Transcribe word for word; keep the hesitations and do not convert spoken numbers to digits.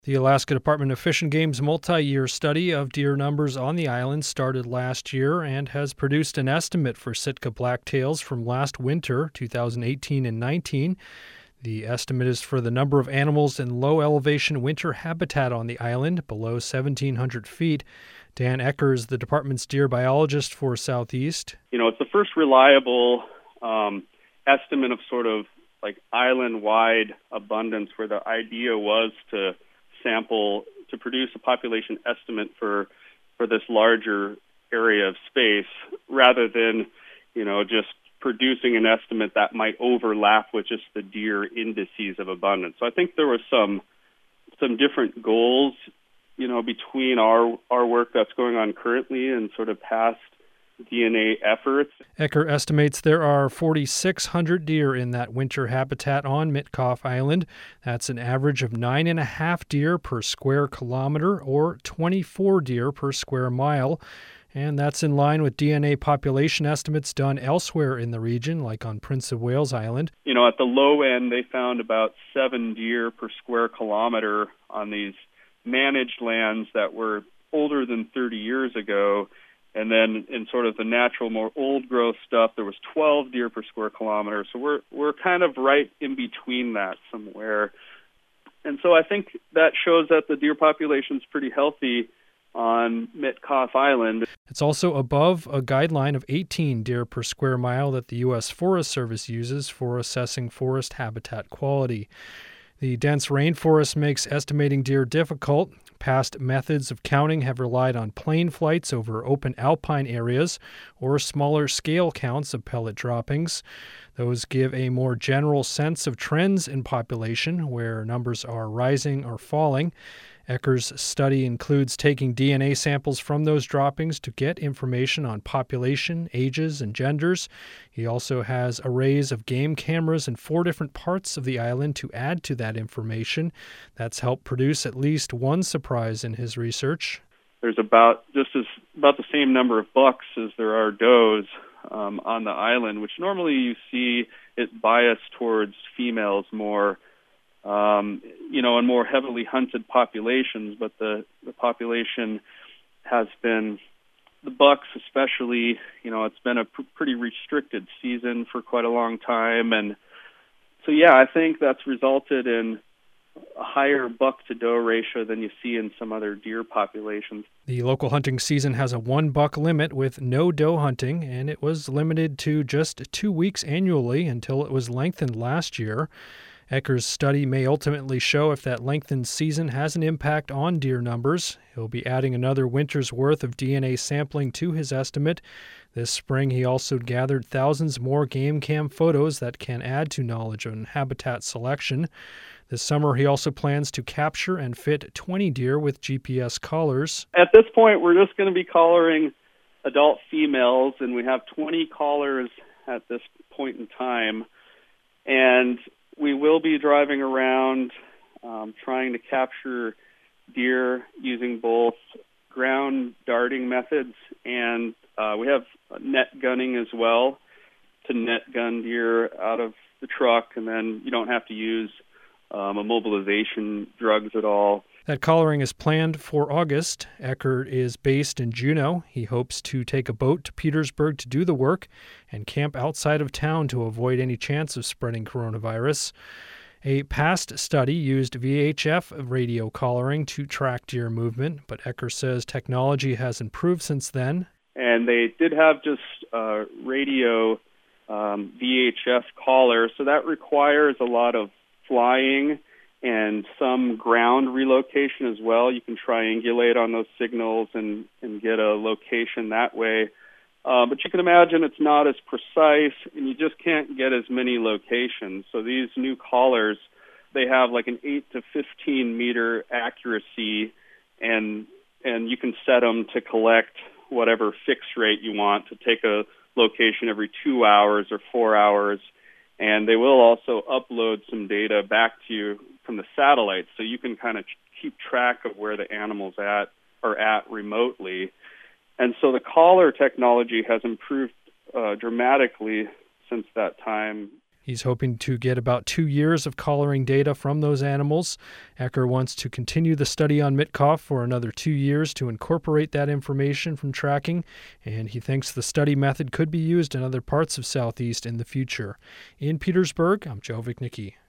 The Alaska Department of Fish and Game's multi-year study of deer numbers on the island started last year and has produced an estimate for Sitka blacktails from last winter, two thousand eighteen and nineteen. The estimate is for the number of animals in low-elevation winter habitat on the island, below seventeen hundred feet. Dan Eckers, the department's deer biologist for Southeast. You know, it's the first reliable um, estimate of sort of like island-wide abundance, where the idea was to sample, to produce a population estimate for for this larger area of space, rather than, you know, just producing an estimate that might overlap with just the deer indices of abundance. So I think there was some some different goals, you know, between our our work that's going on currently and sort of past D N A efforts. Ecker estimates there are forty-six hundred deer in that winter habitat on Mitkof Island. That's an average of nine and a half deer per square kilometer, or twenty-four deer per square mile. And that's in line with D N A population estimates done elsewhere in the region, like on Prince of Wales Island. You know, at the low end, they found about seven deer per square kilometer on these managed lands that were older than thirty years ago. And then in sort of the natural, more old growth stuff, there was twelve deer per square kilometer. So we're we're kind of right in between that somewhere. And so I think that shows that the deer population is pretty healthy on Mitkof Island. It's also above a guideline of eighteen deer per square mile that the U S Forest Service uses for assessing forest habitat quality. The dense rainforest makes estimating deer difficult. Past methods of counting have relied on plane flights over open alpine areas or smaller scale counts of pellet droppings. Those give a more general sense of trends in population, where numbers are rising or falling. Eckers' study includes taking D N A samples from those droppings to get information on population, ages, and genders. He also has arrays of game cameras in four different parts of the island to add to that information. That's helped produce at least one surprise in his research. There's about just as about the same number of bucks as there are does um, on the island, which normally you see it biased towards females more. Um, you know, in more heavily hunted populations, but the, the population has been, the bucks especially, you know, it's been a pr- pretty restricted season for quite a long time. And so, yeah, I think that's resulted in a higher buck-to-doe ratio than you see in some other deer populations. The local hunting season has a one-buck limit with no doe hunting, and it was limited to just two weeks annually until it was lengthened last year. Eckers' study may ultimately show if that lengthened season has an impact on deer numbers. He'll be adding another winter's worth of D N A sampling to his estimate. This spring, he also gathered thousands more game cam photos that can add to knowledge on habitat selection. This summer, he also plans to capture and fit twenty deer with G P S collars. At this point, we're just going to be collaring adult females, and we have twenty collars at this point in time. And we will be driving around um, trying to capture deer using both ground darting methods, and uh, we have net gunning as well to net gun deer out of the truck, and then you don't have to use um, immobilization drugs at all. That collaring is planned for August. Ecker is based in Juneau. He hopes to take a boat to Petersburg to do the work and camp outside of town to avoid any chance of spreading coronavirus. A past study used V H F radio collaring to track deer movement, but Ecker says technology has improved since then. And they did have just uh, radio um, V H F collar, so that requires a lot of flying and some ground relocation as well. You can triangulate on those signals and, and get a location that way. Uh, but you can imagine it's not as precise, and you just can't get as many locations. So these new collars, they have like an eight to fifteen meter accuracy, and and you can set them to collect whatever fixed rate you want, to take a location every two hours or four hours. And they will also upload some data back to you from the satellite, so you can kind of keep track of where the animals at are at remotely. And so the collar technology has improved uh, dramatically since that time. He's hoping to get about two years of collaring data from those animals. Ecker wants to continue the study on Mitkoff for another two years to incorporate that information from tracking, and he thinks the study method could be used in other parts of Southeast in the future. In Petersburg, I'm Joe Vichnicki.